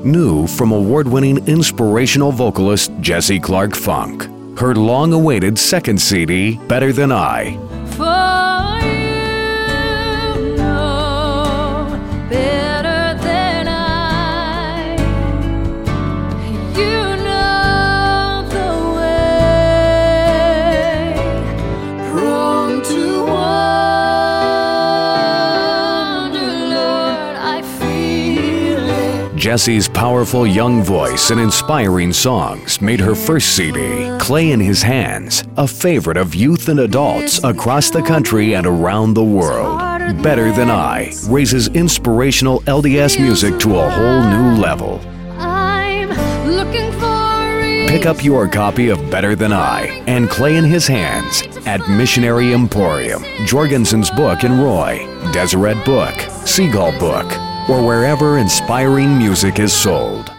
New from award-winning inspirational vocalist Jessie Clark Funk. Her long-awaited second CD, Better Than I. For you know better than I. You know the way. Prone to wander, Lord, I feel it. Jessie's powerful young voice and inspiring songs made her first CD, Clay in His Hands, a favorite of youth and adults across the country and around the world. Better Than I raises inspirational LDS music to a whole new level. I'm looking for a Pick up your copy of Better Than I and Clay in His Hands at Missionary Emporium, Jorgensen's Book in Roy, Deseret Book, Seagull Book, or wherever inspiring music is sold.